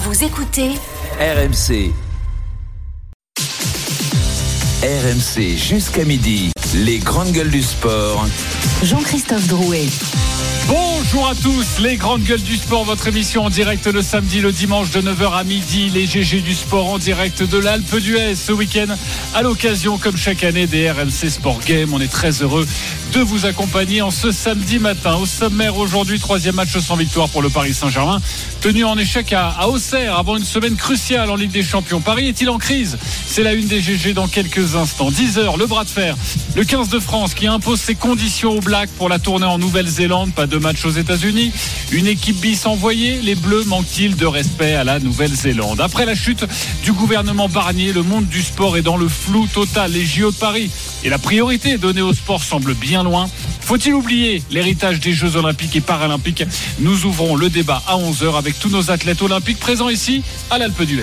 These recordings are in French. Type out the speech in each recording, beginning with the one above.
Vous écoutez RMC. RMC jusqu'à midi. Les grandes gueules du sport. Jean-Christophe Drouet. Bonjour à tous, les grandes gueules du sport, votre émission en direct le samedi, le dimanche de 9h à midi, les GG du sport en direct de l'Alpe d'Huez ce week-end à l'occasion, comme chaque année, des RMC Sport Games. On est très heureux de vous accompagner en ce samedi matin. Au sommaire aujourd'hui, 3e match sans victoire pour le Paris Saint-Germain, tenu en échec à Auxerre avant une semaine cruciale en Ligue des Champions. Paris est-il en crise? C'est la une des GG dans quelques instants. 10h, le bras de fer. Le 15 de France qui impose ses conditions aux Blacks pour la tournée en Nouvelle-Zélande. Pas de match aux États-Unis. Une équipe bis envoyée. Les Bleus manquent-ils de respect à la Nouvelle-Zélande? Après la chute du gouvernement Barnier, le monde du sport est dans le flou total. Les JO de Paris et la priorité donnée au sport semble bien loin. Faut-il oublier l'héritage des Jeux Olympiques et Paralympiques? Nous ouvrons le débat à 11h avec tous nos athlètes olympiques présents ici à l'Alpe d'Huez.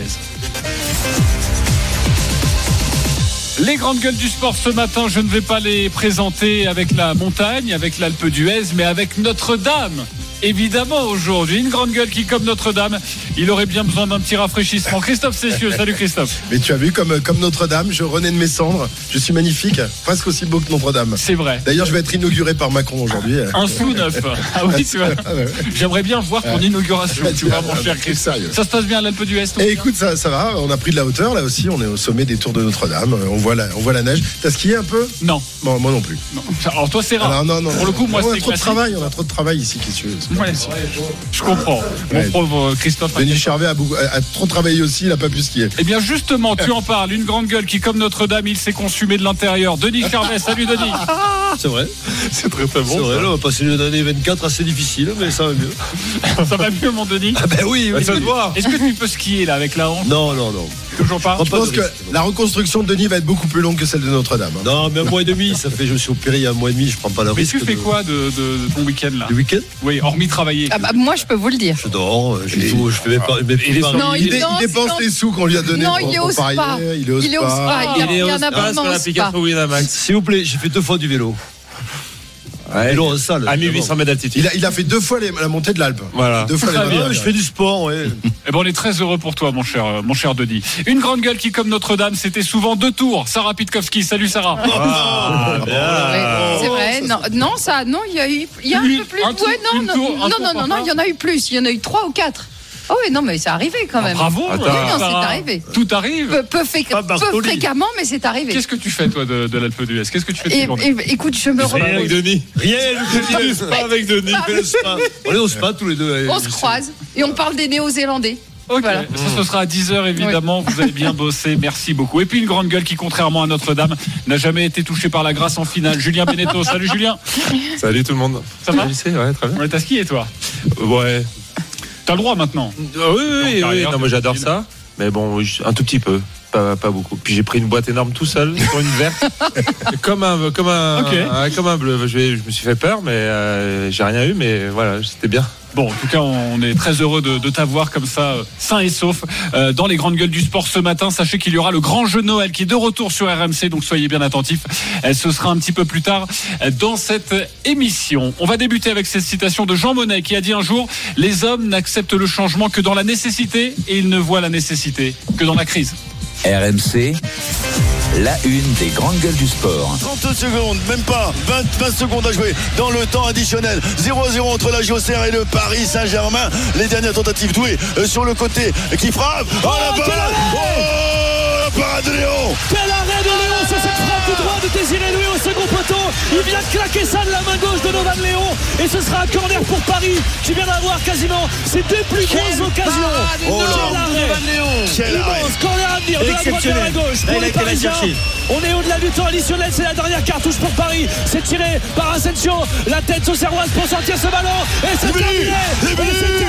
Les grandes gueules du sport ce matin, je ne vais pas les présenter avec la montagne, avec l'Alpe d'Huez, mais avec Notre-Dame. Évidemment aujourd'hui, une grande gueule qui, comme Notre-Dame, il aurait bien besoin d'un petit rafraîchissement. Christophe Cessieux, salut Christophe. Mais tu as vu comme Notre-Dame, je renais de mes cendres, je suis magnifique, presque aussi beau que Notre-Dame. C'est vrai. D'ailleurs, je vais être inauguré par Macron aujourd'hui. Un sous neuf. Ah oui, tu vois. J'aimerais bien voir ton inauguration, tu vois, mon cher Christophe. Ça se passe bien à l'Alpe d'Huez? Et écoute, ça va, on a pris de la hauteur là aussi, on est au sommet des tours de Notre-Dame, on voit la neige. T'as skié un peu? Non. Bon, moi non plus. Non. Alors toi c'est rare. Alors, non. Pour le coup, moi on c'est classique. On a trop de travail ici qui suit. Ouais, je comprends. Mon pauvre Christophe. Denis Charvet a trop travaillé aussi, il n'a pas pu skier. Eh bien justement, tu en parles. Une grande gueule qui, comme Notre-Dame, il s'est consumé de l'intérieur. Denis Charvet, salut Denis. C'est vrai. C'est très très bon. C'est vrai, là, on va passer une année 24 assez difficile, mais ça va mieux. Ça va mieux, mon Denis? Ah ben oui, ça se voit. Est-ce que tu peux skier là avec la hanche? Non. Toujours pas. Je pense que la reconstruction de Denis va être beaucoup plus longue que celle de Notre-Dame. Non, mais un mois et demi, ça fait, je me suis opéré il y a un mois et demi, je prends pas le risque. Mais tu fais quoi de ton week-end là? Le week-end? Oui, hormis travailler. Ah bah, moi je peux vous le dire. Je dors, je fais mes paris. Non, Il dépense les sous qu'on lui a donnés. Non, il est au spa. Il est au spa. Il y a un abonnement au spa. S'il vous plaît, j'ai fait 2 fois du vélo. Ouais. Vélo en salle. À 1800 mètres d'altitude. Il a fait 2 fois la montée de l'Alpe. Voilà. 2 fois Je fais du sport, ouais. Eh ben on est très heureux pour toi, mon cher Denis. Une grande gueule qui, comme Notre-Dame, c'était souvent 2 tours. Sarah Pitkowski, salut Sarah. C'est vrai. Non, il y a un peu plus. Non, il y en a eu plus. Il y en a eu 3 ou 4. Oh oui, non, mais c'est arrivé quand même. Bravo. Oui, non, c'est arrivé. Tout arrive. Peu fréquemment, mais c'est arrivé. Qu'est-ce que tu fais, toi, de l'Alpe d'Huez? Qu'est-ce que tu fais de tes journées? Écoute, je me Rien avec Denis. Pas avec Denis. On est au spa tous les deux. On se croise et on parle des Néo-Zélandais. Ok, Voilà. ça ce sera à 10h évidemment, Vous avez bien bossé, merci beaucoup. Et puis une grande gueule qui, contrairement à Notre-Dame, n'a jamais été touchée par la grâce en finale. Julien Beneteau, salut Julien. Salut tout le monde. Ça va? Ouais, très bien. Ouais, t'as skié toi? Ouais. T'as le droit maintenant? Oui. Non, moi j'adore ça. Mais bon, un tout petit peu. Pas beaucoup. Puis j'ai pris une boîte énorme tout seul sur une verte, comme un bleu. Je me suis fait peur, mais j'ai rien eu. Mais voilà, c'était bien. Bon, en tout cas, on est très heureux de t'avoir comme ça, sain et sauf, dans les grandes gueules du sport ce matin. Sachez qu'il y aura le grand jeu de Noël qui est de retour sur RMC, donc soyez bien attentifs. Ce sera un petit peu plus tard dans cette émission. On va débuter avec cette citation de Jean Monnet qui a dit un jour: les hommes n'acceptent le changement que dans la nécessité et ils ne voient la nécessité que dans la crise. RMC, la une des grandes gueules du sport. 30 secondes, même pas 20 secondes à jouer dans le temps additionnel. 0-0 entre la Auxerre et le Paris Saint-Germain. Les dernières tentatives douées sur le côté qui frappe. Oh la balle! La parade de Léon! Quel arrêt de Léon sur cette frappe tout droit de Désiré Doué au second poteau. Il vient de claquer ça de la main gauche de Novan Léon. Et ce sera un corner pour Paris qui vient d'avoir quasiment ses 2 plus grosses occasions. Quel arrêt! Immense corner à venir de la droite vers la gauche pour les Parisiens. On est au-delà du temps additionnel, c'est la dernière cartouche pour Paris. C'est tiré par Asensio, la tête auxerroise pour sortir ce ballon. Et c'est terminé. 0-0.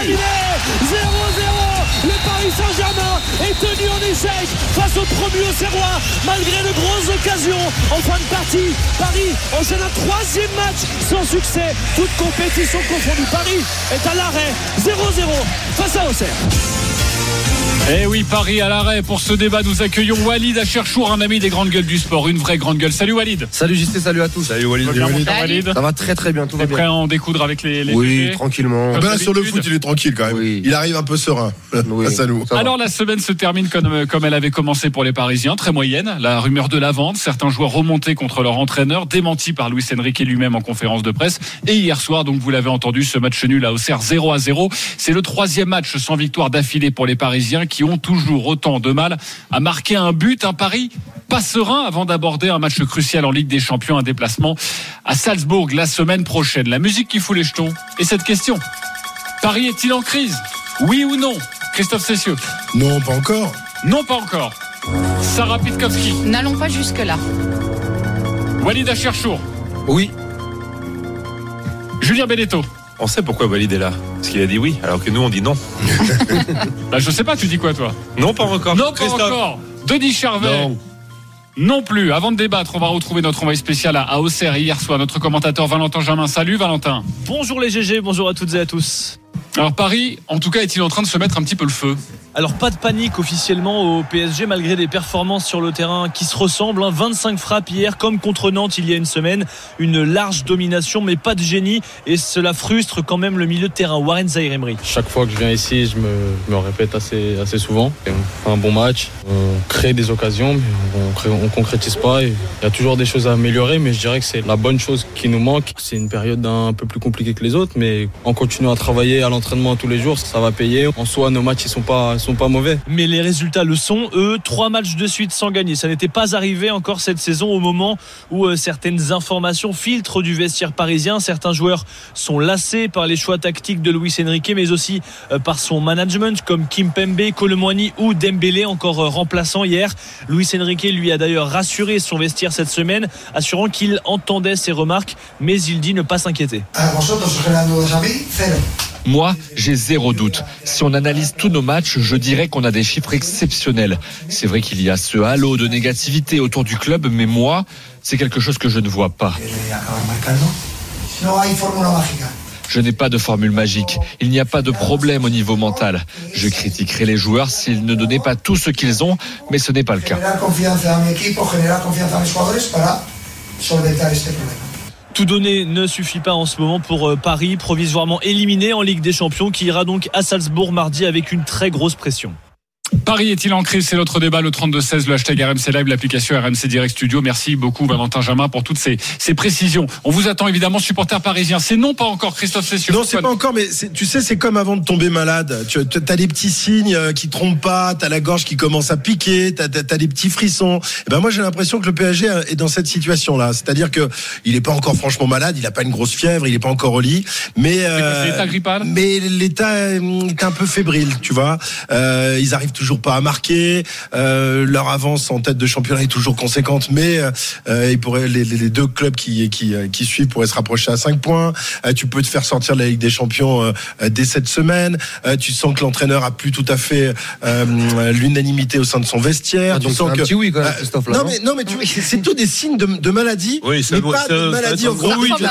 Le Paris Saint-Germain est tenu en échec face au promu auxerrois malgré de grosses occasions en fin de partie. Paris enchaîne un 3e match sans succès, toute compétition confondue. Paris est à l'arrêt 0-0 face à Auxerre. Eh oui, Paris à l'arrêt. Pour ce débat, nous accueillons Walid Acherchour, un ami des grandes gueules du sport, une vraie grande gueule. Salut Walid. Salut JC, salut à tous. Salut Walid. Ça va très très bien, tout va bien. Prêt à en découdre avec les oui, bébés tranquillement. Là, sur le foot, il est tranquille quand même. Oui. Il arrive un peu serein face à nous. Alors la semaine se termine comme elle avait commencé pour les Parisiens, très moyenne. La rumeur de la vente, certains joueurs remontés contre leur entraîneur, démenti par Luis Enrique lui-même en conférence de presse. Et hier soir, donc vous l'avez entendu, ce match nul à Auxerre 0-0. C'est le 3e match sans victoire d'affilée pour les Parisiens qui ont toujours autant de mal à marquer un but. Un Paris pas serein avant d'aborder un match crucial en Ligue des Champions, un déplacement à Salzbourg la semaine prochaine. La musique qui fout les jetons. Et cette question, Paris est-il en crise ? Oui ou non ? Christophe Cessieux ? Non, pas encore. Non, pas encore. Sarah Pitkowski ? N'allons pas jusque-là. Walid Acherchour ? Oui. Julien Benedetto ? On sait pourquoi Walid est là. Parce qu'il a dit oui, alors que nous on dit non. Bah je sais pas, tu dis quoi toi ? Non, pas encore. Non, pas encore. Denis Charvet ? Non plus. Avant de débattre, on va retrouver notre envoyé spécial à Auxerre hier soir, notre commentateur Valentin Jamin. Salut Valentin. Bonjour les GG, bonjour à toutes et à tous. Alors Paris, en tout cas, est-il en train de se mettre un petit peu le feu ? Alors pas de panique officiellement au PSG malgré des performances sur le terrain qui se ressemblent. 25 frappes hier comme contre Nantes il y a une semaine. Une large domination mais pas de génie et cela frustre quand même le milieu de terrain. Warren Zaïre-Emery. Chaque fois que je viens ici, je me répète assez souvent. Et on fait un bon match, on crée des occasions mais on concrétise pas. Et il y a toujours des choses à améliorer mais je dirais que c'est la bonne chose qui nous manque. C'est une période un peu plus compliquée que les autres mais en continuant à travailler à l'entraînement tous les jours, ça va payer. En soi, nos matchs ils sont pas mauvais. Mais les résultats le sont, eux, 3 matchs de suite sans gagner. Ça n'était pas arrivé encore cette saison au moment où certaines informations filtrent du vestiaire parisien. Certains joueurs sont lassés par les choix tactiques de Luis Enrique, mais aussi par son management, comme Kimpembe, Koulibaly ou Dembélé, encore remplaçant hier. Luis Enrique lui a d'ailleurs rassuré son vestiaire cette semaine, assurant qu'il entendait ses remarques, mais il dit ne pas s'inquiéter. Moi, j'ai 0 doute. Si on analyse tous nos matchs, je dirais qu'on a des chiffres exceptionnels. C'est vrai qu'il y a ce halo de négativité autour du club, mais moi, c'est quelque chose que je ne vois pas. Je n'ai pas de formule magique. Il n'y a pas de problème au niveau mental. Je critiquerai les joueurs s'ils ne donnaient pas tout ce qu'ils ont, mais ce n'est pas le cas. Tout donner ne suffit pas en ce moment pour Paris, provisoirement éliminé en Ligue des Champions, qui ira donc à Salzbourg mardi avec une très grosse pression. Paris est-il en crise ? C'est notre débat, le 32-16, le hashtag RMC Live, l'application RMC Direct Studio. Merci beaucoup Valentin Jamin pour toutes ces précisions. On vous attend évidemment, supporters parisiens. C'est non pas encore, Christophe Cessieux. Non, c'est pas encore, mais tu sais, c'est comme avant de tomber malade. Tu as des petits signes qui trompent pas, t'as la gorge qui commence à piquer, t'as des petits frissons. Et ben moi j'ai l'impression que le PSG est dans cette situation-là. C'est-à-dire que il est pas encore franchement malade, il a pas une grosse fièvre, il est pas encore au lit, mais c'est l'état grippal. Mais l'état est un peu fébrile, tu vois. Ils arrivent toujours pas à marquer, leur avance en tête de championnat est toujours conséquente, mais ils pourraient, les deux clubs qui suivent pourraient se rapprocher à 5 points. Tu peux te faire sortir de la Ligue des Champions dès cette semaine. Tu sens que l'entraîneur a plus tout à fait l'unanimité au sein de son vestiaire. Donc un petit oui quand même, Christophe. Là, non mais c'est tout des signes de maladie, oui, mais pas de maladie en gros.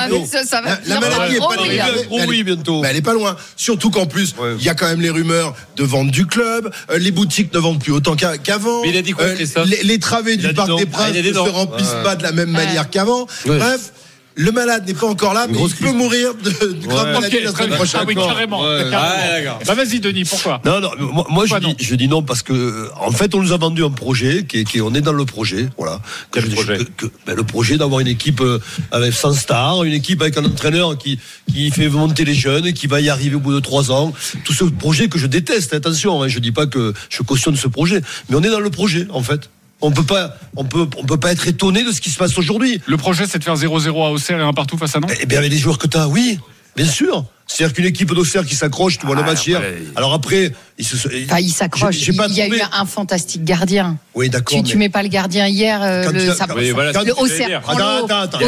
La maladie est pas bientôt. Mais elle est pas loin. Surtout qu'en plus, il y a quand même les rumeurs de vente du club. Les boutiques ne vendent plus autant qu'avant. Mais il a dit quoi, Christophe ? Les travées du Parc des Princes ne se remplissent pas de la même manière qu'avant. Bref. Le malade n'est pas encore là, mais il peut mourir de grave maladie la semaine prochaine. Ah oui, carrément. D'accord. Bah vas-y, Denis, pourquoi ? Non, moi je dis non parce que en fait on nous a vendu un projet on est dans le projet, voilà. Quel projet ? Le projet d'avoir une équipe avec 100 stars, une équipe avec un entraîneur qui fait monter les jeunes, qui va y arriver au bout de 3 ans. Tout ce projet que je déteste. Attention, je dis pas que je cautionne ce projet, mais on est dans le projet en fait. On peut pas être étonné de ce qui se passe aujourd'hui. Le projet, c'est de faire 0-0 à Auxerre et un partout face à Nantes. Eh bien, avec les joueurs que tu as, oui, bien sûr. C'est-à-dire qu'une équipe d'Auxerre qui s'accroche, tu vois le match hier. Alors après, il s'accroche. Il y a eu un fantastique gardien. Oui, d'accord. Tu mets pas le gardien hier, le Auxerre. Attends.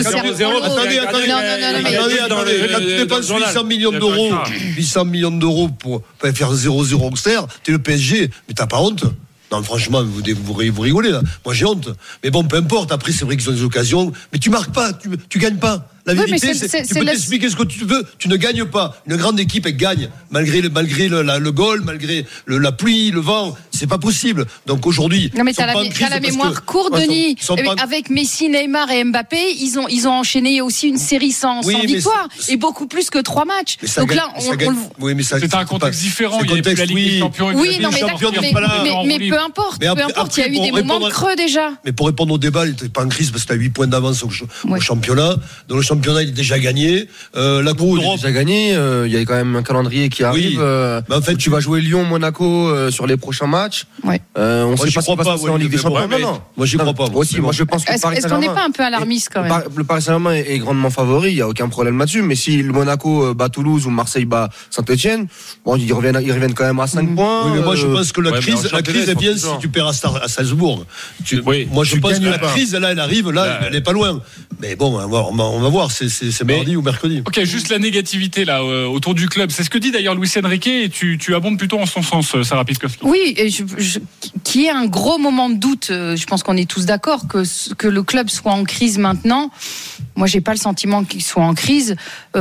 Quand tu dépenses 800 millions d'euros pour faire 0-0 Auxerre, t'es le PSG, mais t'as pas honte. Non, franchement, vous rigolez là. Moi, j'ai honte. Mais bon, peu importe. Après, c'est vrai qu'ils ont des occasions. Mais tu marques pas, tu gagnes pas. La vérité, tu peux t'expliquer ce que tu veux. Tu ne gagnes pas. Une grande équipe, elle gagne. Malgré le goal, malgré la pluie, le vent. c'est pas possible. Donc aujourd'hui, non mais t'as la mémoire courte, Denis. Avec Messi, Neymar et Mbappé, ils ont enchaîné aussi une série sans victoire et beaucoup plus que 3 matchs. Donc là, c'est un contexte différent. Il y a la Ligue des Champions. Oui, non mais peu importe. Il y a eu des moments de creux déjà. Mais pour répondre au débat, il n'était pas en crise parce que tu as 8 points d'avance au championnat. Dans le championnat, il est déjà gagné. La Coupe d'Europe, déjà gagné. Il y a quand même un calendrier qui arrive. En fait, tu vas jouer Lyon, Monaco sur les prochains matchs. On ne sait pas ce qui va se passer en Ligue des Champions. Non. Moi, j'y crois pas. Moi, je pense que est-ce qu'on n'est pas un peu alarmiste quand même? Le Paris Saint-Germain est grandement favori. Il n'y a aucun problème là-dessus. Mais si le Monaco bat Toulouse ou Marseille bat Saint-Etienne, ils reviennent quand même à 5 points. Oui, mais moi, je pense que la crise est bien si tu perds à Salzbourg. Moi, je pense que la crise, là, elle arrive. Là, elle n'est pas loin. Mais bon, on va voir. C'est mardi ou mercredi. Ok, juste la négativité là autour du club. C'est ce que dit d'ailleurs Luis Enrique et tu abondes plutôt en son sens, Sarah Pitkowski. Oui, qui est un gros moment de doute. Je pense qu'on est tous d'accord que le club soit en crise maintenant. Moi, j'ai pas le sentiment qu'il soit en crise.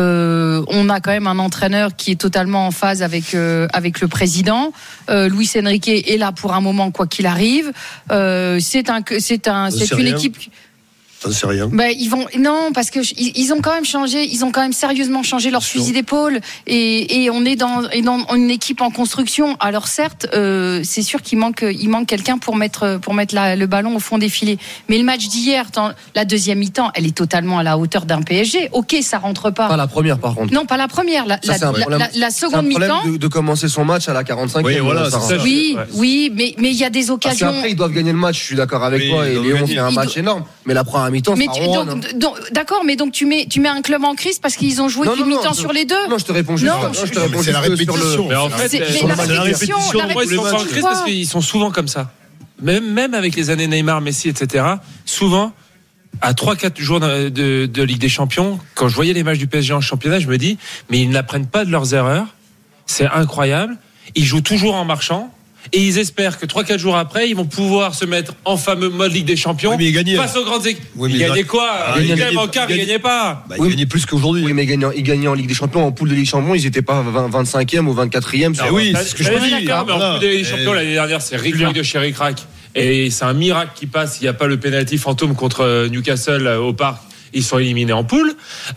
On a quand même un entraîneur qui est totalement en phase avec le président. Luis Enrique est là pour un moment, quoi qu'il arrive. C'est une équipe. T'en sais rien. Non, parce que ils ont quand même changé, ils ont quand même sérieusement changé leur fusil d'épaule et on est dans une équipe en construction. Alors certes, c'est sûr qu'il manque quelqu'un pour mettre le ballon au fond des filets. Mais le match d'hier, la deuxième mi-temps, elle est totalement à la hauteur d'un PSG. Ok, ça rentre pas. Pas la première par contre. Non, pas la première. La seconde mi-temps. C'est un problème de commencer son match à la 45e. Oui, voilà. Oui, mais il y a des occasions. Après, ils doivent gagner le match. Je suis d'accord avec toi. Et Léon fait un match énorme. Mais la première mi-temps, d'accord, mais donc tu mets un club en crise parce qu'ils ont joué qu'une mi-temps sur les deux. Non, je te réponds juste. C'est la répétition. Mais en fait, la répétition. Ils sont en crise parce qu'ils sont souvent comme ça. Même avec les années Neymar, Messi, etc. Souvent, à 3-4 jours de Ligue des Champions, quand je voyais les matchs du PSG en championnat, je me dis, mais ils n'apprennent pas de leurs erreurs. C'est incroyable. Ils jouent toujours en marchant. Et ils espèrent que 3-4 jours après, ils vont pouvoir se mettre en fameux mode Ligue des Champions face aux grandes équipes. Ils gagnaient quoi? Ils gagnaient en quart, ils gagnaient pas. Ils gagnaient plus qu'aujourd'hui. Oui, mais ils gagnaient en Ligue des Champions. En poule de Ligue des Champions, ils n'étaient pas 25e ou 24e. Oui, c'est ce que je me dis. Mais en poule de Ligue des Champions, l'année dernière, c'est Rick de chez Rick Rack. Et c'est un miracle qui passe. Il n'y a pas le penalty fantôme contre Newcastle au parc. Ils sont éliminés en poule.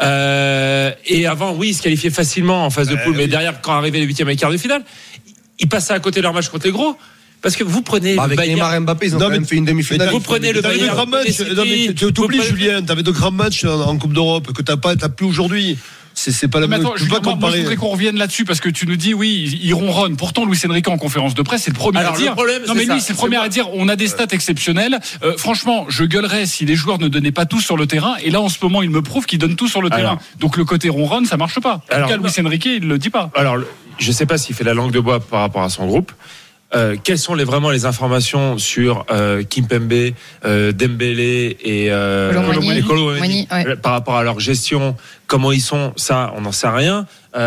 Et avant, oui, ils se qualifiaient facilement en phase de poule. Mais derrière, quand arrivaient les 8e et quart de finale, ils passaient à côté de leur match contre les gros. Parce que vous prenez avec Neymar et Mbappé, ils ont quand même fait une demi-finale. Vous prenez le Bayern. Tu oublies, Julien, t'avais de grands matchs en Coupe d'Europe que t'as plus aujourd'hui. C'est pas la même chose. Moi, je voudrais qu'on revienne là-dessus parce que tu nous dis, oui, ils ronronnent. Pourtant, Luis Enrique en conférence de presse, c'est le premier à dire. C'est le premier à dire, on a des stats exceptionnelles. Franchement, je gueulerais si les joueurs ne donnaient pas tout sur le terrain. Et là, en ce moment, il me prouve qu'ils donnent tout sur le terrain. Donc, le côté ronronne, ça marche pas. En tout cas, Luis Enrique, il le dit pas. Alors, je sais pas s'il fait la langue de bois par rapport à son groupe. Quelles sont vraiment les informations sur Kimpembe, Dembélé et Kolo-Muani par rapport à leur gestion, comment ils sont, ça on n'en sait rien,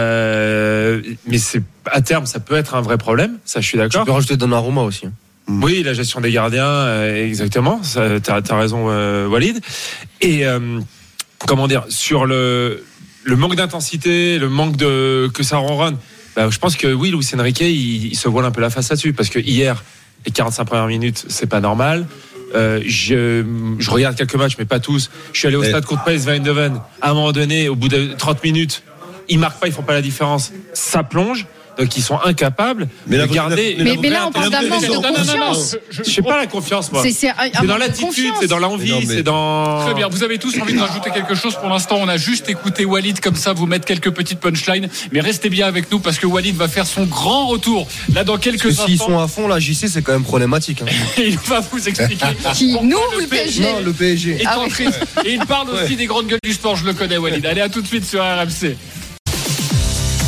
mais à terme ça peut être un vrai problème, ça je suis d'accord. Tu peux rajouter Donnarumma aussi. Oui, la gestion des gardiens, exactement, t'as raison Walid. Et comment dire, sur le manque d'intensité, le manque que ça ronronne. Je pense que oui, Luis Enrique, il se voile un peu la face là-dessus parce que hier, les 45 premières minutes, c'est pas normal. Je regarde quelques matchs, mais pas tous. Je suis allé au stade contre PSV Eindhoven. À un moment donné, au bout de 30 minutes, ils marquent pas, ils font pas la différence. Ça plonge. Donc ils sont incapables de garder. Mais là on parle d'un manque de confiance. Je sais pas la confiance moi. C'est dans l'attitude, c'est dans l'envie, c'est dans. Très bien. Vous avez tous envie de rajouter quelque chose pour l'instant. On a juste écouté Walid comme ça vous mettre quelques petites punchlines. Mais restez bien avec nous parce que Walid va faire son grand retour là dans quelques instants. S'ils sont à fond là, JC c'est quand même problématique. Il va vous expliquer. Nous ou le PSG? Non, le PSG. Et il parle aussi des grandes gueules du sport. Je le connais Walid. Allez à tout de suite sur RMC.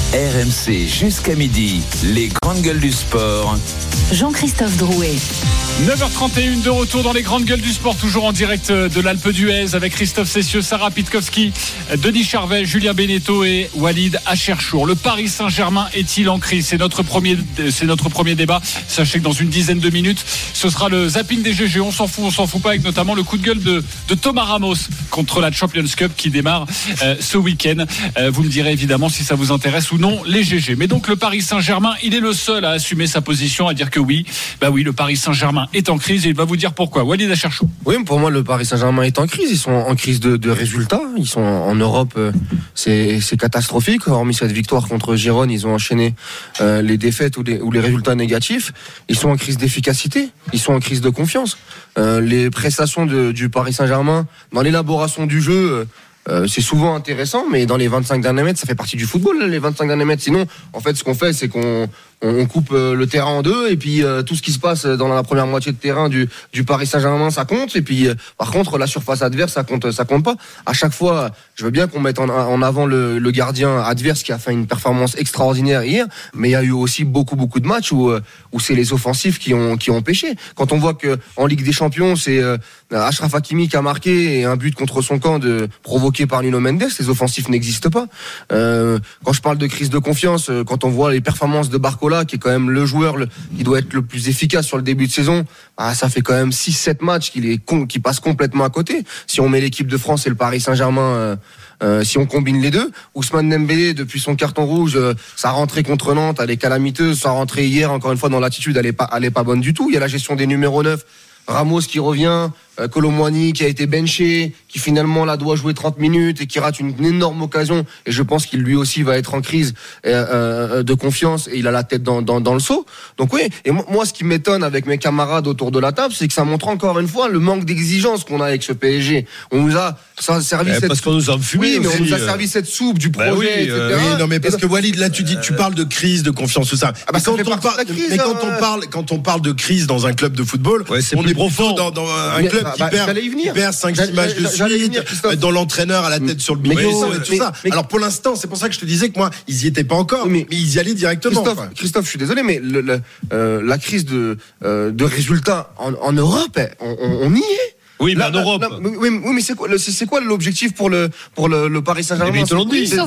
RMC jusqu'à midi, les grandes gueules du sport. Jean-Christophe Drouet. 9h31 de retour dans les grandes gueules du sport, toujours en direct de l'Alpe d'Huez avec Christophe Cessieux, Sarah Pitkowski, Denis Charvet, Julien Beneteau et Walid Acherchour. Le Paris Saint-Germain est-il en crise ? C'est notre premier débat. Sachez que dans une dizaine de minutes, ce sera le zapping des GG. On s'en fout pas, avec notamment le coup de gueule de Thomas Ramos contre la Champions Cup qui démarre ce week-end. Vous me direz évidemment si ça vous intéresse ou non, les GG. Mais donc le Paris Saint-Germain, il est le seul à assumer sa position, à dire que oui, le Paris Saint-Germain est en crise et il va vous dire pourquoi. Walid Acherchour. Oui, pour moi, le Paris Saint-Germain est en crise. Ils sont en crise de résultats. Ils sont en Europe, c'est catastrophique. Hormis cette victoire contre Girone, ils ont enchaîné les défaites ou les résultats négatifs. Ils sont en crise d'efficacité. Ils sont en crise de confiance. Les prestations du Paris Saint-Germain dans l'élaboration du jeu. C'est souvent intéressant, mais dans les 25 derniers mètres, ça fait partie du football, les 25 derniers mètres. Sinon, en fait, ce qu'on fait, c'est qu'on coupe le terrain en deux, et puis tout ce qui se passe dans la première moitié de terrain du Paris Saint-Germain, ça compte. Et puis, par contre, la surface adverse, ça compte pas. À chaque fois, je veux bien qu'on mette en avant le gardien adverse qui a fait une performance extraordinaire hier, mais il y a eu aussi beaucoup de matchs où c'est les offensifs qui ont pêché. Quand on voit que en Ligue des Champions, c'est Achraf Hakimi qui a marqué et un but contre son camp provoqué par Nuno Mendes, les offensifs n'existent pas. Quand je parle de crise de confiance, quand on voit les performances de Barcola, qui est quand même le joueur qui doit être le plus efficace sur le début de saison, ça fait quand même 6-7 matchs qui passe complètement à côté. Si on met l'équipe de France et le Paris Saint-Germain, si on combine les deux, Ousmane Dembélé, depuis son carton rouge, sa rentrée contre Nantes, elle est calamiteuse. Sa rentrée hier, encore une fois, dans l'attitude, elle est pas bonne du tout. Il y a la gestion des numéros 9. Ramos qui revient, Kolo Muani qui a été benché, qui finalement là doit jouer 30 minutes et qui rate une énorme occasion, et je pense qu'il lui aussi va être en crise de confiance, et il a la tête dans le seau. Donc oui, et moi ce qui m'étonne avec mes camarades autour de la table, c'est que ça montre encore une fois le manque d'exigence qu'on a avec ce PSG. On nous a servi parce qu'on nous a enfumé. Oui, mais on nous a servi cette soupe du projet, etc. Oui, non, mais parce que Walid, là tu parles de crise, de confiance, tout ça. Quand on parle de crise dans un club de football, on est profond dans un club qui perd 5-6 matchs de suite, dont l'entraîneur a la tête sur le bigot et tout ça. Alors pour l'instant, c'est pour ça que je te disais que moi, ils y étaient pas encore, mais ils y allaient directement. Christophe, je suis désolé, mais la crise de résultats en Europe, on y est. Oui, mais en Europe. Mais c'est quoi l'objectif pour le Paris Saint-Germain? Cette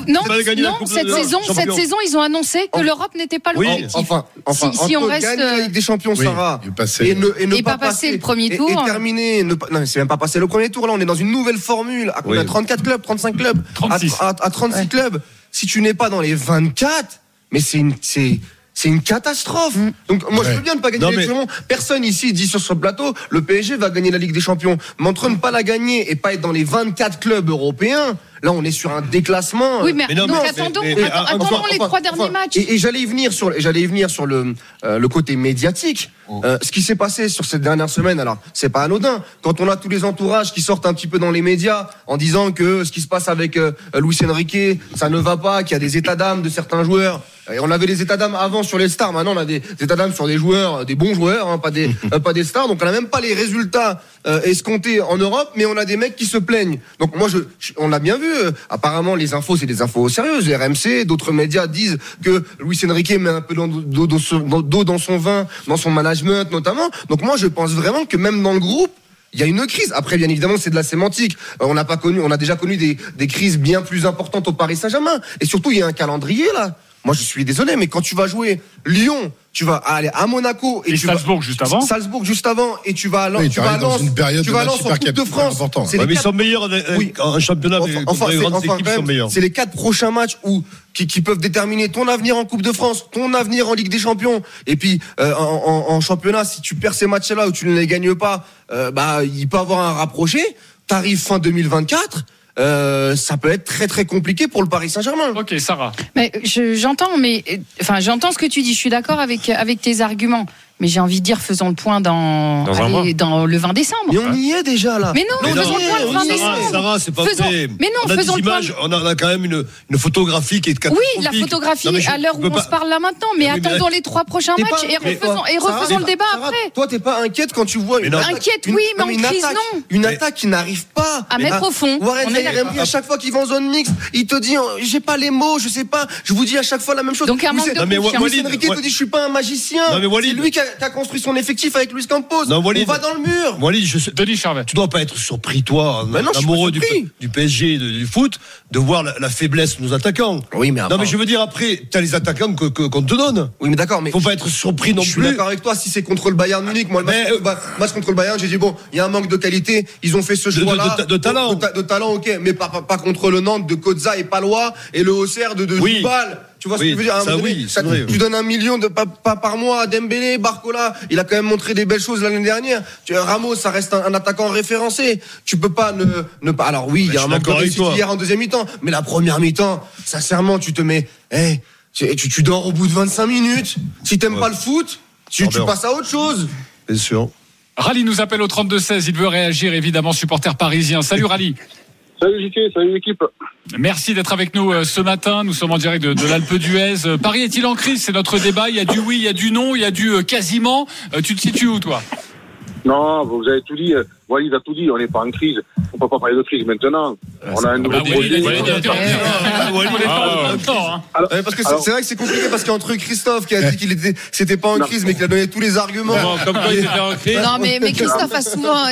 saison, ils ont annoncé que l'Europe n'était pas le objectif. Enfin, si on reste gagner la Ligue des Champions, Sarah, et ne pas passer le premier tour, et terminer. Non, c'est même pas passer le premier tour. Là, on est dans une nouvelle formule. On a 34 clubs, 35 clubs, 36. À 36 clubs. Si tu n'es pas dans les 24, mais c'est une catastrophe. Donc moi je veux bien ne pas gagner les Champions. Personne ici dit sur ce plateau le PSG va gagner la Ligue des Champions. Mais entre ne pas la gagner et pas être dans les 24 clubs européens, là on est sur un déclassement. Oui, mais attendons les 3 derniers matchs. Et j'allais y venir sur le côté médiatique. Ce qui s'est passé sur cette dernière semaine, alors c'est pas anodin. Quand on a tous les entourages qui sortent un petit peu dans les médias en disant que ce qui se passe avec Luis Enrique, ça ne va pas, qu'il y a des états d'âme de certains joueurs. Et on avait des états d'âme avant sur les stars, maintenant on a des états d'âme sur des joueurs, des bons joueurs, pas des stars. Donc on n'a même pas les résultats escomptés en Europe, mais on a des mecs qui se plaignent. Donc moi on l'a bien vu. Apparemment les infos c'est des infos sérieuses. Les RMC, d'autres médias disent que Luis Enrique met un peu d'eau dans son vin, dans son management notamment. Donc moi je pense vraiment que même dans le groupe il y a une crise. Après, bien évidemment, c'est de la sémantique. On a déjà connu des crises bien plus importantes au Paris Saint-Germain. Et surtout, il y a un calendrier là. Moi, je suis désolé, mais quand tu vas jouer Lyon, tu vas aller à Monaco et Salzbourg juste avant. Et tu vas à Lens. Tu vas à Lens en Coupe de France. Mais ils sont meilleurs en championnat. C'est les 4 prochains matchs qui peuvent déterminer ton avenir en Coupe de France, ton avenir en Ligue des Champions. Et puis en championnat, si tu perds ces matchs-là ou tu ne les gagnes pas, il peut avoir un rapproché. T'arrives fin 2024. Ça peut être très très compliqué pour le Paris Saint-Germain. Ok, Sarah. Mais j'entends ce que tu dis. Je suis d'accord avec tes arguments. Mais j'ai envie de dire, faisons le point dans le 20 décembre. Mais on y est déjà là. Mais non, faisons le point le 20 décembre. Sarah, c'est pas vrai. Mais non, faisons le point. On a quand même une photographie qui est catastrophique. Oui, la photographie à l'heure où on se parle là maintenant. Mais attendons les 3 prochains matchs et refaisons le débat après. Toi, t'es pas inquiète quand tu vois inquiète, oui, mais en crise, non. Une attaque qui n'arrive pas à mettre au fond. Warren Zaïre, à chaque fois qu'il va en zone mixte, il te dit j'ai pas les mots, je sais pas. Je vous dis à chaque fois la même chose. Donc un manque de confiance. Luis Enrique te dit je suis pas un magicien. C'est lui qui a a construit son effectif avec Luis Campos. Non, Walid, on va dans le mur. Walid, Denis Charvet. Tu dois pas être surpris, toi, non, amoureux du PSG et du foot, de voir la faiblesse de nos attaquants. Oui, mais non, mais je veux dire, après, t'as les attaquants qu'on te donne. Oui, mais d'accord, mais faut pas être surpris non plus. Je suis d'accord avec toi. Si c'est contre le Bayern Munich, moi, le match contre le Bayern, j'ai dit bon, il y a un manque de qualité. Ils ont fait ce choix-là de talent, de talent, ok, mais pas contre le Nantes de Kozza et Palois et le Auxerre de Dubal. Tu vois ce que je veux dire? Tu donnes 1 million pas par mois à Dembélé, Barcola. Il a quand même montré des belles choses l'année dernière. Ramos, ça reste un attaquant référencé. Tu peux pas ne pas. Alors oui, il y a un manque de réussite hier en deuxième mi-temps, mais la première mi-temps, sincèrement, tu te mets, tu dors au bout de 25 minutes. Si t'aimes pas le foot, tu passes à autre chose. Bien sûr. Rally nous appelle au 32-16. Il veut réagir, évidemment, supporter parisien. Salut Rally. Salut JT, salut l'équipe. Merci d'être avec nous ce matin. Nous sommes en direct de l'Alpe d'Huez. Paris est-il en crise? C'est notre débat. Il y a du oui, il y a du non, il y a du quasiment. Tu te situes où, toi? Non, vous avez tout dit. Walid a tout dit. On n'est pas en crise. On peut pas parler de crise maintenant. On a un nouveau projet. Parce que c'est vrai que c'est compliqué parce qu'entre Christophe qui a dit c'était pas en crise mais qu'il a donné tous les arguments. Comme quoi il était en crise. Non, mais Christophe a souvent,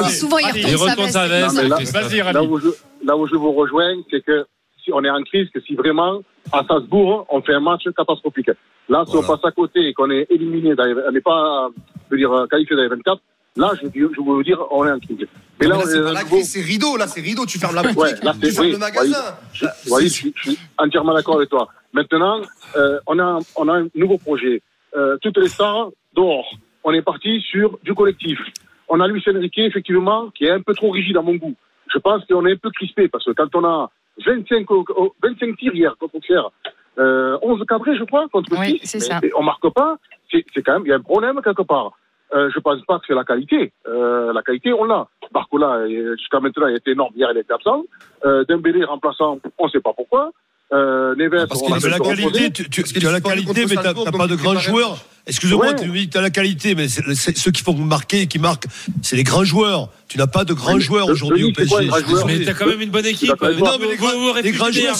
il retourne sa veste. Vas-y, Rally. Là où je vous rejoins, c'est que si on est en crise, que si vraiment à Salzbourg on fait un match catastrophique. Là, si on passe à côté et qu'on est éliminé, on n'est pas, qualifié dans les 24. Là, je veux dire, on est en crise. Mais là, c'est pas la crise, c'est rideau. Là, c'est rideau. Tu fermes la boutique, tu fermes le magasin. Je suis entièrement d'accord avec toi. Maintenant, on a un nouveau projet. Toutes les stars dehors. On est parti sur du collectif. On a Luis Enrique, effectivement, qui est un peu trop rigide à mon goût. Je pense qu'on est un peu crispé parce que quand on a 25 tirs hier contre Auxerre, 11 cadrés, je crois, contre 6, c'est ça. On marque pas. C'est quand même, il y a un problème quelque part. Je pense pas que c'est la qualité. La qualité, on l'a. Barcola, jusqu'à maintenant, il était énorme. Hier, il était absent. Dembélé remplaçant, on ne sait pas pourquoi. Neves, parce qu'il a la qualité, tu as la qualité, mais t'as pas de grands joueurs. Excuse-moi, tu me dis que tu as la qualité, mais ceux qui font marquer, qui marquent, c'est les grands joueurs. Tu n'as pas de grands joueurs aujourd'hui au PSG. Mais t'as quand même une bonne équipe. Non, mais les grands joueurs,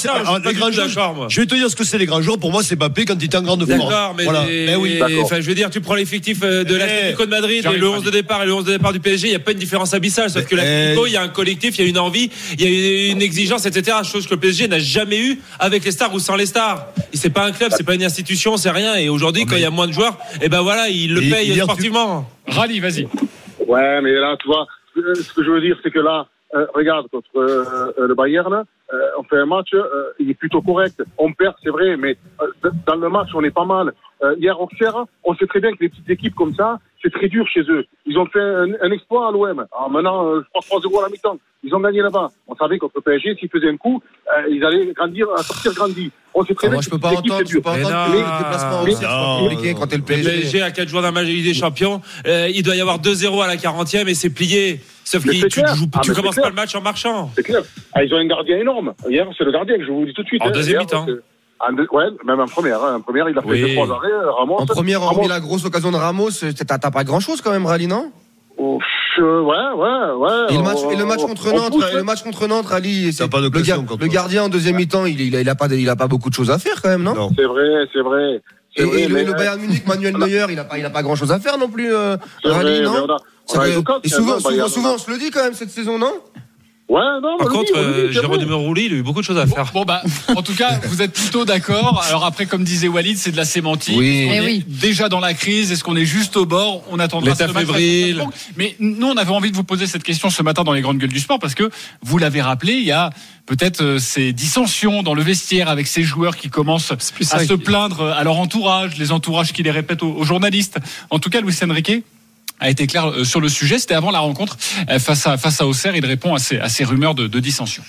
je vais te dire ce que c'est les grands joueurs. Pour moi, c'est Mbappé quand il était en grande forme. D'accord, mais oui. Enfin, je veux dire, tu prends l'effectif de l'Atlético de Madrid et le 11 de départ et le 11 de départ du PSG, il n'y a pas une différence abyssale. Sauf que l'Atlético, il y a un collectif, il y a une envie, il y a une exigence, etc. Chose que le PSG n'a jamais eu avec les stars ou sans les stars. C'est pas un club, c'est pas une institution, c'est rien. Et aujourd'hui, quand il y a moins de joueurs, et ben voilà, il le paye sportivement. Rally, vas-y. Ouais, mais là, tu vois, ce que je veux dire, c'est que là, regarde, contre le Bayern, on fait un match, il est plutôt correct. On perd, c'est vrai, mais dans le match, on est pas mal. Hier, Auxerre, on sait très bien que les petites équipes comme ça, c'est très dur chez eux. Ils ont fait un exploit à l'OM. Alors maintenant, je crois 3-0 à la mi-temps. Ils ont gagné là-bas. On savait contre le PSG, s'ils faisaient un coup, ils allaient sortir grandi. On sait très bien que je peux pas entendre que les déplacements aussi, c'est compliqué quand t'es le PSG. Le PSG à 4 jours d'un match de Ligue des Champions, il doit y avoir 2-0 à la 40e et c'est plié. Sauf que tu commences pas le match en marchant. C'est clair. Ils ont un gardien énorme. Hier, c'est le gardien que je vous dis tout de suite. En deuxième mi-temps. Ouais, même en première. En première, il a fait 2-3 arrêts. Ramos. En première, hormis la grosse occasion de Ramos, t'as pas grand-chose quand même, Rally, non? Ouais. Et le match contre Nantes, Rally, c'est le gardien en deuxième mi-temps, il a pas beaucoup de choses à faire quand même, non? C'est vrai. Et le Bayern Munich, Manuel Neuer, il a pas grand chose à faire non plus, Rally, non? Et souvent, on se le dit quand même cette saison, non? Ouais, non, par contre, Jérôme Rouli, il a eu beaucoup de choses à faire. Bon, en tout cas, vous êtes plutôt d'accord. Alors après, comme disait Walid, c'est de la sémantique. Oui. On est déjà dans la crise. Est-ce qu'on est juste au bord? On attendra ce match. Mais nous, on avait envie de vous poser cette question ce matin dans les grandes gueules du sport parce que vous l'avez rappelé, il y a peut-être ces dissensions dans le vestiaire avec ces joueurs qui commencent à se plaindre à leur entourage, les entourages qui les répètent aux journalistes. En tout cas, Luis Enrique a été clair sur le sujet. C'était avant la rencontre face à Auxerre. Il répond à ces rumeurs de dissension.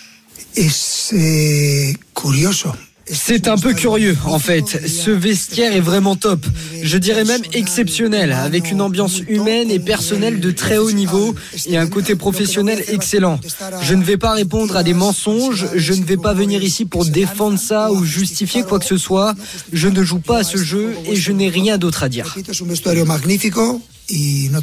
C'est un peu curieux, en fait. Ce vestiaire est vraiment top. Je dirais même exceptionnel, avec une ambiance humaine et personnelle de très haut niveau et un côté professionnel excellent. Je ne vais pas répondre à des mensonges, je ne vais pas venir ici pour défendre ça ou justifier quoi que ce soit. Je ne joue pas à ce jeu et je n'ai rien d'autre à dire. Il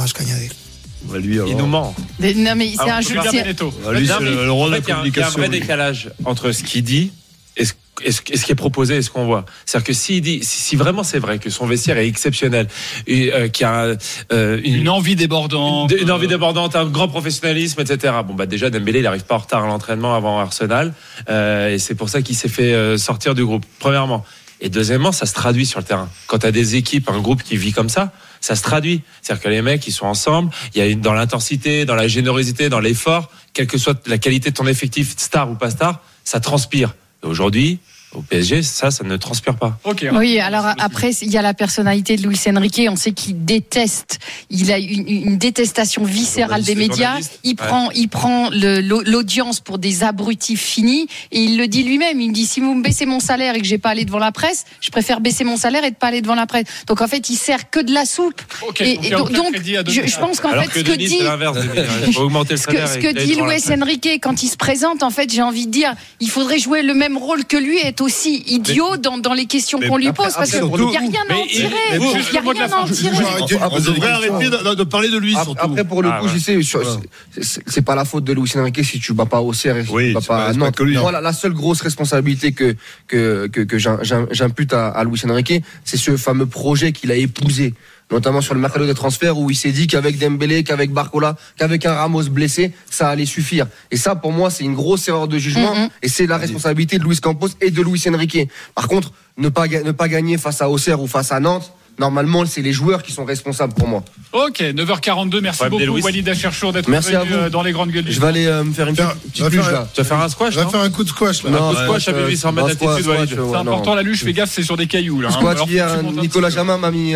nous ment. Non, mais c'est un jeu. Lui, c'est le rôle de la communication. Il y a un vrai décalage entre ce qu'il dit ce qui est proposé et ce qu'on voit. C'est-à-dire que si vraiment c'est vrai que son vestiaire est exceptionnel et qu'il y a une envie débordante, un grand professionnalisme, etc. Bon, bah déjà Dembélé, il arrive pas en retard à l'entraînement avant Arsenal, et c'est pour ça qu'il s'est fait sortir du groupe. Premièrement. Et deuxièmement, ça se traduit sur le terrain. Quand tu as des équipes, un groupe qui vit comme ça se traduit. C'est-à-dire que les mecs, ils sont ensemble, il y a dans l'intensité, dans la générosité, dans l'effort, quelle que soit la qualité de ton effectif, star ou pas star, ça transpire. Et aujourd'hui, au PSG, ça ne transpire pas. Okay, oui, alors après, il y a la personnalité de Luis Enrique. On sait qu'il déteste. Il a une détestation viscérale des médias. Il prend l'audience pour des abrutis finis. Et il le dit lui-même. Il me dit, si vous me baissez mon salaire et que j'ai pas allé devant la presse, je préfère baisser mon salaire et de pas aller devant la presse. Donc en fait, il sert que de la soupe. Donc, je pense qu'en fait, ce que dit, ce que dit Luis Enrique quand il se présente, en fait, j'ai envie de dire, il faudrait jouer le même rôle que lui et être aussi idiot dans les questions qu'on lui pose, parce qu'il n'y a rien à en tirer. Il n'y a rien à en tirer. Vous devriez arrêter de parler de lui, surtout. Après, pour le coup, je sais, c'est pas la faute de Luis Enrique si tu bats pas au CR et si tu bats pas à Nantes. Voilà, la seule grosse responsabilité que j'impute à Luis Enrique, c'est ce fameux projet qu'il a épousé, notamment sur le mercato des transferts, où il s'est dit qu'avec Dembélé, qu'avec Barcola, qu'avec un Ramos blessé, ça allait suffire. Et ça, pour moi, c'est une grosse erreur de jugement, et c'est la responsabilité de Luis Campos et de Luis Enrique. Par contre, ne pas gagner face à Auxerre ou face à Nantes, normalement, c'est les joueurs qui sont responsables pour moi. Ok, 9h42, merci beaucoup Walid Acharchour d'être venu dans les grandes gueules. Je vais aller me faire une petite luge là. Tu vas faire un squash? Je vais faire un coup de squash là. Un coup de squash à 1800 mètres d'altitude, Walid. C'est important la luge, fais gaffe, c'est sur des cailloux là. Squash, hier, Nicolas Jamin m'a mis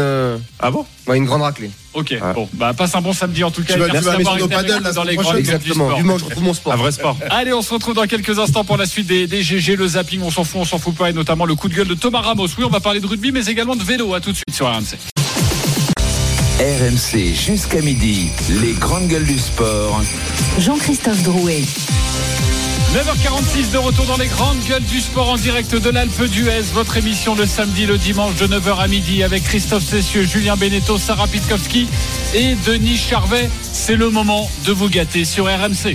une grande raclée. Ok, bon, passe un bon samedi en tout cas. Merci d'avoir été dans les grandes gueules du sport. Dimanche, je retrouve mon sport. Un vrai sport. Allez, on se retrouve dans quelques instants pour la suite des GG, le zapping, on s'en fout pas, et notamment le coup de gueule de Thomas Ramos. Oui, on va parler de rugby, mais également de vélo. À tout de suite sur RMC. RMC jusqu'à midi, les grandes gueules du sport. Jean-Christophe Drouet. 9h46 de retour dans les grandes gueules du sport en direct de l'Alpe d'Huez. Votre émission le samedi, le dimanche de 9h à midi avec Christophe Cessieux, Julien Beneteau, Sarah Pitkowski et Denis Charvet. C'est le moment de vous gâter sur RMC.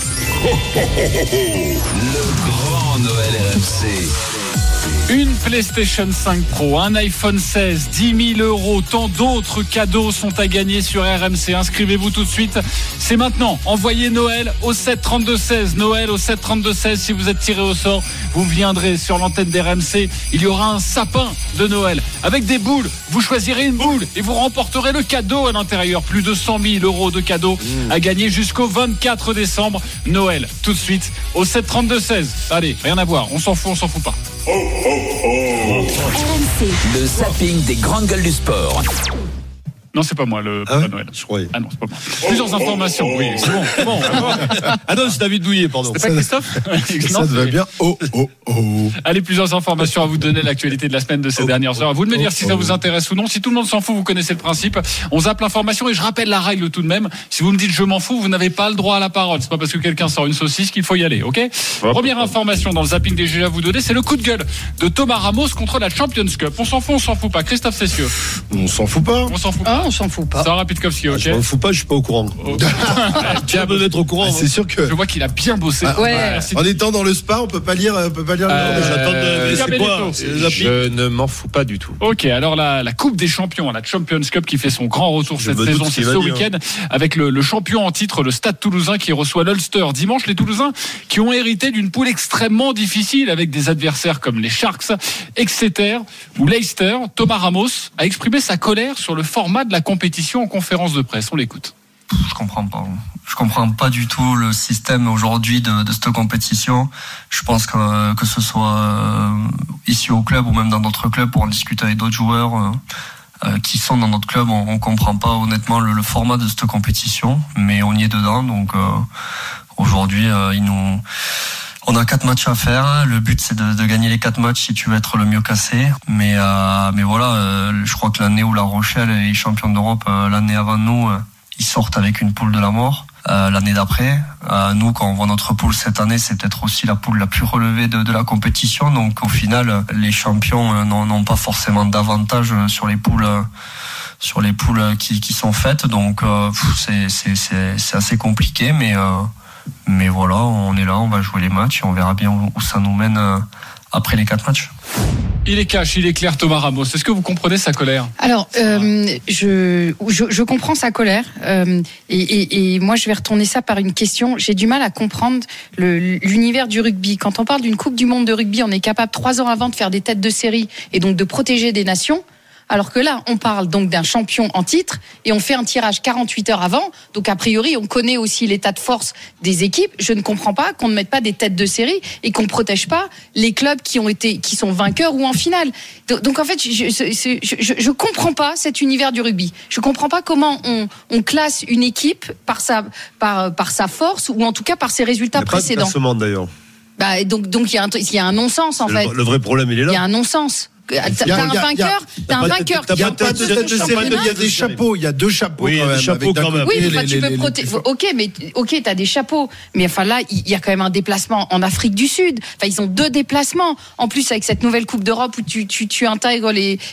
Le grand Noël RMC. Une PlayStation 5 Pro, un iPhone 16, 10 000 euros, tant d'autres cadeaux sont à gagner sur RMC. Inscrivez-vous tout de suite, c'est maintenant. Envoyez Noël au 732-16. Noël au 732-16. Si vous êtes tiré au sort, vous viendrez sur l'antenne d'RMC. Il y aura un sapin de Noël avec des boules. Vous choisirez une boule et vous remporterez le cadeau à l'intérieur. Plus de 100 000 euros de cadeaux à gagner jusqu'au 24 décembre. Noël, tout de suite au 732-16. Allez, rien à voir, on s'en fout pas. RMC. Le zapping des grandes gueules du sport. Non, c'est pas moi le Papa Noël. Je croyais. Ah non, c'est pas moi. Plusieurs informations. Oui, c'est bon. Ah non, c'est David Douillet, pardon. C'est pas Christophe? Ça te va bien. Allez, plusieurs informations à vous donner, l'actualité de la semaine de ces dernières heures. À vous de me dire si ça vous intéresse ou non. Si tout le monde s'en fout, vous connaissez le principe. On zappe l'information et je rappelle la règle tout de même. Si vous me dites je m'en fous, vous n'avez pas le droit à la parole. C'est pas parce que quelqu'un sort une saucisse qu'il faut y aller, ok? Première information dans le zapping des GG à vous donner, c'est le coup de gueule de Thomas Ramos contre la Champions Cup. On s'en fout pas. Christophe Cessieux. On s'en fout pas. On s'en fout pas. Sarah Pitkowski, ok. Je m'en fous pas, je suis pas au courant. Tu vas me mettre au courant. C'est sûr que. Je vois qu'il a bien bossé. En étant dans le spa, on peut pas lire. C'est quoi? Je ne m'en fous pas du tout. Ok, alors la Coupe des Champions, la Champions Cup qui fait son grand retour cette saison, c'est ce week-end avec le champion en titre, le Stade Toulousain qui reçoit l'Ulster dimanche. Les Toulousains qui ont hérité d'une poule extrêmement difficile avec des adversaires comme les Sharks, Exeter ou Leicester. Thomas Ramos a exprimé sa colère sur le format de la compétition en conférence de presse. On l'écoute. Je comprends pas du tout le système aujourd'hui de cette compétition. Je pense que ce soit ici au club ou même dans d'autres clubs, pour en discuter avec d'autres joueurs qui sont dans notre club, on comprend pas honnêtement le format de cette compétition, mais on y est dedans. Donc aujourd'hui, on a 4 matchs à faire. Le but, c'est de gagner les 4 matchs si tu veux être le mieux classé. Mais voilà, je crois que l'année où La Rochelle est championne d'Europe, l'année avant nous, ils sortent avec une poule de la mort. L'année d'après, nous, quand on voit notre poule cette année, c'est peut-être aussi la poule la plus relevée de la compétition. Donc au final, les champions n'ont pas forcément d'avantage sur les poules qui sont faites. Donc c'est assez compliqué, mais voilà, on est là, on va jouer les matchs et on verra bien où ça nous mène après les 4 matchs. Il est cash, il est clair, Thomas Ramos. Est-ce que vous comprenez sa colère ? Alors, je comprends sa colère. Et moi, je vais retourner ça par une question. J'ai du mal à comprendre l'univers du rugby. Quand on parle d'une Coupe du Monde de rugby, on est capable 3 ans avant de faire des têtes de série et donc de protéger des nations. Alors que là, on parle donc d'un champion en titre et on fait un tirage 48 heures avant. Donc, a priori, on connaît aussi l'état de force des équipes. Je ne comprends pas qu'on ne mette pas des têtes de série et qu'on ne protège pas les clubs qui sont vainqueurs ou en finale. Donc, en fait, je comprends pas cet univers du rugby. Je comprends pas comment on classe une équipe par sa force ou en tout cas par ses résultats précédents. Pas de classement, d'ailleurs. Donc, il y a un non-sens, en fait. Le vrai problème, il est là. Il y a un non-sens. T'as un vainqueur. Il y a pas de tête de série. Il y a des chapeaux. Il y a 2 chapeaux. Oui, des chapeaux quand même. Oui, tu peux protéger. Ok, t'as des chapeaux. Mais enfin là, il y a quand même un déplacement en Afrique du Sud. Enfin, ils ont 2 déplacements. En plus, avec cette nouvelle Coupe d'Europe où tu intègres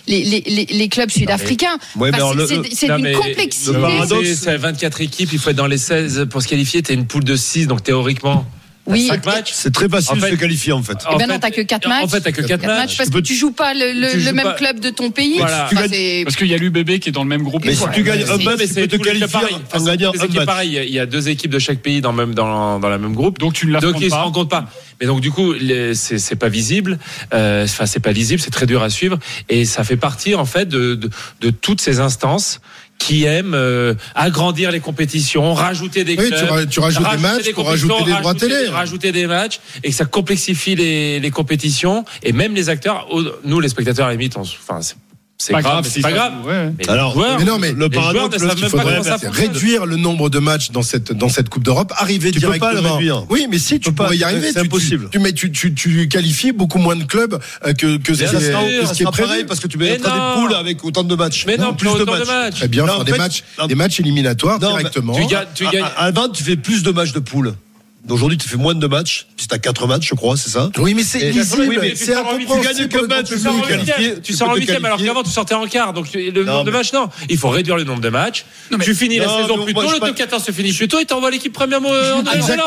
les clubs sud-africains. C'est une complexité. Le paradoxe, c'est 24 équipes. Il faut être dans les 16 pour se qualifier. T'es une poule de 6, donc théoriquement. Oui, 5 matchs. C'est très facile de se qualifier en fait. Non, t'as que 4 matchs. En fait, t'as que 4 matchs. Parce que tu joues pas le même club de ton pays. Voilà. Parce qu'il y a l'UBB qui est dans le même groupe. Mais si tu gagnes un match, tu peux te qualifier en gagnant un match. Pareil, il y a 2 équipes de chaque pays dans la même groupe. Donc tu ne la ils se rencontrent pas. Mais donc du coup, c'est pas visible. Enfin, c'est pas lisible, c'est très dur à suivre. Et ça fait partie en fait de toutes ces instances qui aiment agrandir les compétitions, rajouter des clubs. Oui, tu rajoutes des matchs pour rajouter des droits télé. Rajouter des matchs et que ça complexifie les compétitions et même les acteurs. Nous, les spectateurs, à la limite, c'est pas grave, c'est pas grave. Ouais. Mais le paradoxe, il faudrait réduire le nombre de matchs dans cette Coupe d'Europe, arriver directement. Tu peux pas le réduire. Oui, mais si tu pourrais y arriver, c'est impossible. Tu qualifies beaucoup moins de clubs que ce qui est prévu, parce que tu mets des poules avec autant de matchs. Mais non, plus de matchs. Très bien, faire des matchs éliminatoires directement. Tu gagnes. Avant, tu fais plus de matchs de poules. Aujourd'hui, tu fais moins de matchs. Tu as 4 matchs, je crois, c'est ça? Oui, mais c'est illisible. Tu gagnes que match. Tu sors en 8e, alors qu'avant, tu sortais en quart. Donc, le nombre de matchs, non. Il faut réduire le nombre de matchs. Tu finis la saison plus tôt. Le top 14 se finit plus tôt et t'envoies l'équipe première en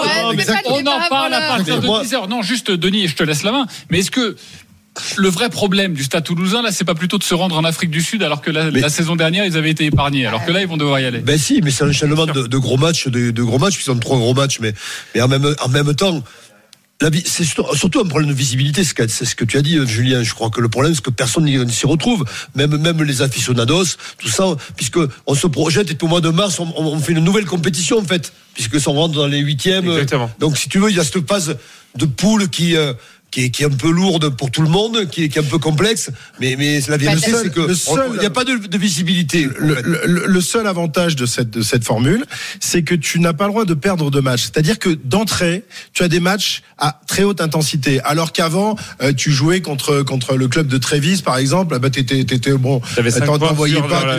On en parle à partir de 10h. Non, juste, Denis, je te laisse la main. Mais est-ce que le vrai problème du Stade Toulousain, là, c'est pas plutôt de se rendre en Afrique du Sud alors que la saison dernière, ils avaient été épargnés. Alors que là, ils vont devoir y aller. Ben si, mais c'est un enchaînement de gros matchs, de gros matchs, puis ils ont 3 gros matchs, mais en même temps, c'est surtout un problème de visibilité, c'est ce que tu as dit, Julien. Je crois que le problème, c'est que personne n'y s'y retrouve, même les aficionados, tout ça, puisque on se projette et puis au mois de mars, on fait une nouvelle compétition en fait, puisque on rentre dans les 8e. Exactement. Donc si tu veux, il y a cette phase de poule qui est un peu lourde pour tout le monde, qui est un peu complexe, mais la vérité, c'est que il n'y a pas de visibilité. Le seul avantage de cette formule, c'est que tu n'as pas le droit de perdre de matchs. C'est-à-dire que d'entrée, tu as des matchs à très haute intensité, alors qu'avant, tu jouais contre le club de Trévise, par exemple. Bah, t'étais bon. T'envoyais pas.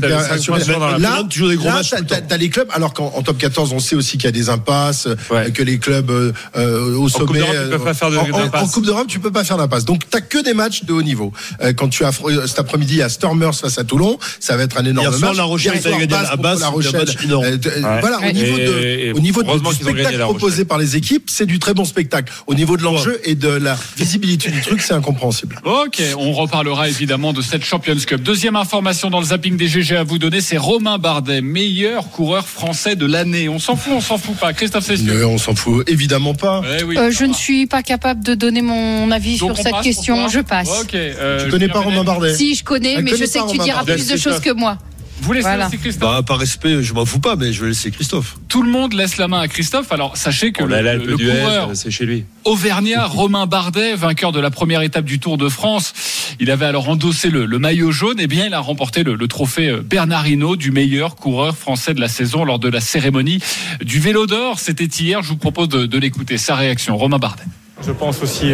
Là, tu joues des gros matchs. T'as les clubs, alors qu'en top 14, on sait aussi qu'il y a des impasses, que les clubs au sommet. En Coupe d'Europe, tu peux pas faire d'impasse. Donc, t'as que des matchs de haut niveau. Quand tu as cet après-midi à Stormers face à Toulon, ça va être un énorme match. La Rochelle, ça a gagné à base. La Rochelle. Voilà, au niveau du spectacle proposé par les équipes, c'est du très bon spectacle. Au niveau de l'enjeu et de la visibilité du truc, c'est incompréhensible. Ok, on reparlera évidemment de cette Champions Cup. Deuxième information dans le zapping des GG à vous donner, c'est Romain Bardet, meilleur coureur français de l'année. On s'en fout pas. Christophe Cessieux. On s'en fout évidemment pas. Je ne suis pas capable de donner mon avis sur cette question. Je passe. Tu connais pas Romain Bardet? Si, je connais, mais je sais que tu diras plus de choses que moi. Vous laissez laisser Christophe. Par respect, je m'en fous pas, mais je vais laisser Christophe. Tout le monde laisse la main à Christophe. Alors sachez que le coureur c'est chez lui. auvergnat Romain Bardet, vainqueur de la première étape du Tour de France, il avait alors endossé le maillot jaune. Et bien, il a remporté le trophée Bernard Hinault du meilleur coureur français de la saison lors de la cérémonie du Vélo d'Or. C'était hier. Je vous propose de l'écouter. Sa réaction, Romain Bardet. Je pense aussi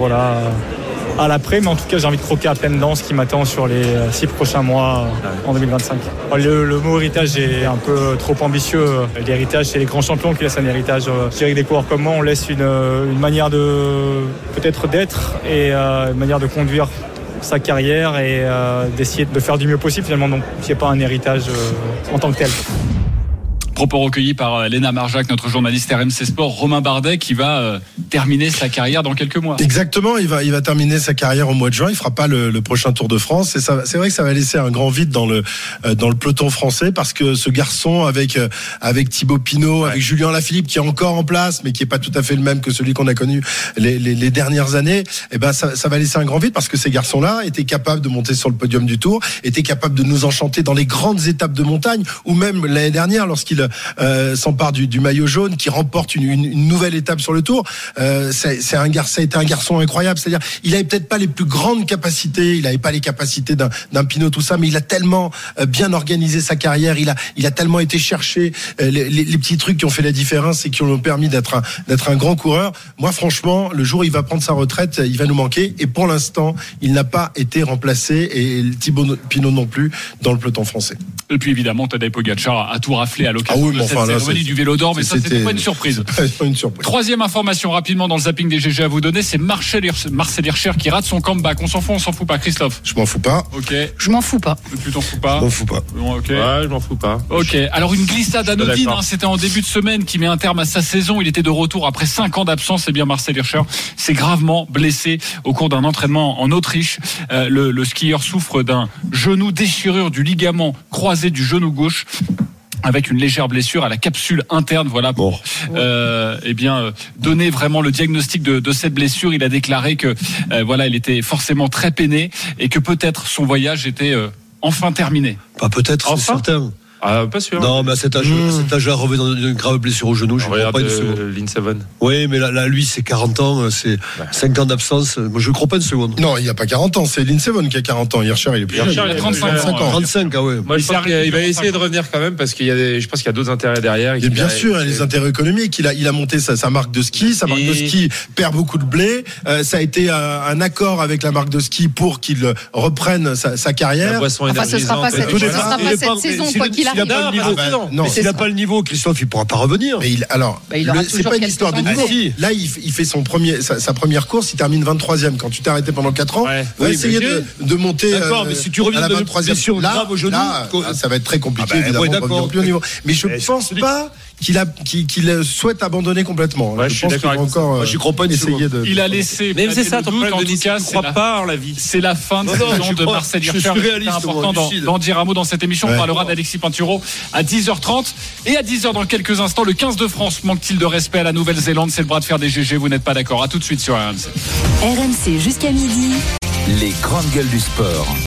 à l'après, mais en tout cas j'ai envie de croquer à pleine dent ce qui m'attend sur les 6 prochains mois en 2025. Le mot héritage est un peu trop ambitieux. L'héritage, c'est les grands champions qui laissent un héritage. Je dirais que des coureurs comme moi, on laisse une manière de peut-être d'être et une manière de conduire sa carrière et d'essayer de faire du mieux possible finalement. Donc il n'y a pas un héritage en tant que tel. Propos recueillis par Léna Marjac, notre journaliste RMC Sport. Romain Bardet qui va terminer sa carrière dans quelques mois. Exactement, il va terminer sa carrière au mois de juin. Il fera pas le prochain Tour de France. Et ça, c'est vrai que ça va laisser un grand vide dans le peloton français, parce que ce garçon avec Thibaut Pinot, avec Julien Lafilippe qui est encore en place, mais qui est pas tout à fait le même que celui qu'on a connu les dernières années. Et ben ça va laisser un grand vide, parce que ces garçons-là étaient capables de monter sur le podium du Tour, étaient capables de nous enchanter dans les grandes étapes de montagne, ou même l'année dernière lorsqu'il s'empare du maillot jaune, qui remporte une nouvelle étape sur le Tour. Ça a été un garçon incroyable. C'est-à-dire, il avait peut-être pas les plus grandes capacités, il avait pas les capacités d'un Pinot, tout ça, mais il a tellement bien organisé sa carrière, il a tellement été chercher les petits trucs qui ont fait la différence et qui ont permis d'être un grand coureur. Moi, franchement, le jour où il va prendre sa retraite, il va nous manquer. Et pour l'instant, il n'a pas été remplacé, et Thibaut Pinot non plus, dans le peloton français. Et puis évidemment, Tadej Pogacar a tout raflé à l'occasion de cette cérémonie du Vélo d'Or, mais ça, c'était pas une surprise. Troisième information rapidement dans le zapping des GG à vous donner, c'est Marcel Hirscher qui rate son comeback. On s'en fout pas, Christophe? Je m'en fous pas. Ok. Je m'en fous pas. Tu t'en fous pas? Je m'en fous pas. Bon, ok. Ouais, je m'en fous pas. Ok. Alors une glissade anodine, c'était en début de semaine, qui met un terme à sa saison. Il était de retour après 5 ans d'absence. Et bien Marcel Hirscher s'est gravement blessé au cours d'un entraînement en Autriche. Le skieur souffre d'un genou, déchirure du ligament croisé du genou gauche, avec une légère blessure à la capsule interne. Voilà pour donner vraiment le diagnostic de cette blessure. Il a déclaré que il était forcément très peiné, et que peut-être son voyage était enfin terminé. Pas peut-être, c'est certain. Ah, pas sûr. Non, mais à cet âge-là, revient dans une grave blessure au genou. Je ne crois pas une seconde. Linseven. Oui, mais là, lui, c'est 40 ans, c'est 5 ans d'absence. Moi, je ne crois pas une seconde. Non, il n'y a pas 40 ans, c'est Linseven qui a 40 ans. Hirscher, il est plus jeune. Il a 35 ans. 35, ah ouais. Moi, je pense qu'il va essayer de revenir quand même, parce je pense qu'il y a d'autres intérêts derrière. Et bien sûr, les intérêts économiques. Il a monté sa marque de ski. Sa marque de ski perd beaucoup de blé. Ça a été un accord avec la marque de ski pour qu'il reprenne sa carrière. Enfin, ce sera pas cette saison, quoi qu'il arrive. Non, s'il n'a pas le niveau, Christophe, il ne pourra pas revenir. Mais c'est pas une histoire de niveau. Là, il fait sa première course, il termine 23e. Quand tu t'es arrêté pendant 4 ans, va essayer de monter. D'accord, mais si tu reviens à la de 23e, là, ça va être très compliqué, évidemment, de revenir au plus haut niveau. Mais je ne pense pas qu'il souhaite abandonner complètement. Ouais, je suis d'accord avec encore. J'y crois pas une essayer de. Il a laissé. Mais c'est ça ton problème, en tout cas, je crois pas en la vie. C'est la fin de saison de Marcel Hirscher. C'est important d'en dire un mot dans cette émission. On parlera d'Alexis Pinturo à 10h30 et à 10h dans quelques instants. Le 15 de France manque-t-il de respect à la Nouvelle-Zélande? C'est le bras de fer des GG. Vous n'êtes pas d'accord? À tout de suite sur RMC. RMC jusqu'à midi. Les grandes gueules du sport.